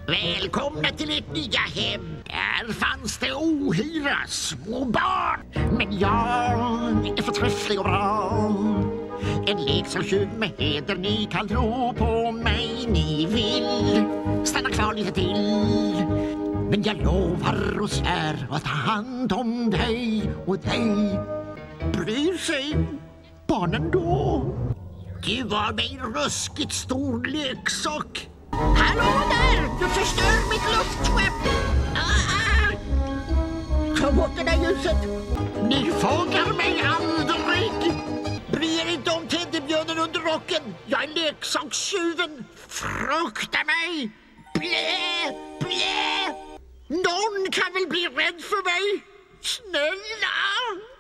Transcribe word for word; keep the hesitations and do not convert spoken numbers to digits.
Välkomna till ert nya hem. Där fanns det ohyra små barn. Men jag är förträfflig och bra. En leksakstjuv med heder, ni kan tro på mig. Ni vill stanna kvar lite till. Men jag lovar och svär att ta hand om dig och dig. Bryr sig barnen då? Du var mig ruskigt stor leksak. Hallå där! Du förstör mitt luftskepp! Ah, ah. Ta bort det där ljuset! Ni fångar mig aldrig! Bry er inte om teddybjörnen under rocken! Jag är leksakstjuven! Frukta mig! Blä! Blä! Någon kan väl bli rädd för mig? Snälla!